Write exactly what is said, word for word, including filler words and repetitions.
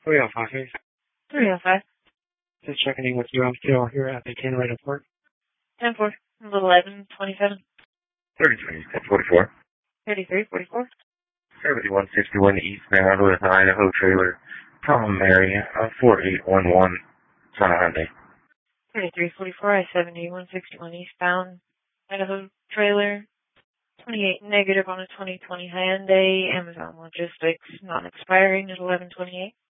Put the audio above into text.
three oh five, please. three oh five. Just checking in with you. I'm still here at the ten rate of work. ten four. eleven twenty-seven. thirty-three, ten forty-four. thirty-three forty-four. seventy-one sixty-one eastbound with Idaho trailer. Tom Mary, uh, four eight one one, Son Hyundai. thirty-three forty-four, I seventy-one sixty-one eastbound, Idaho trailer. twenty-eight negative on a twenty twenty Hyundai, Amazon Logistics, non-expiring at eleven twenty-eight.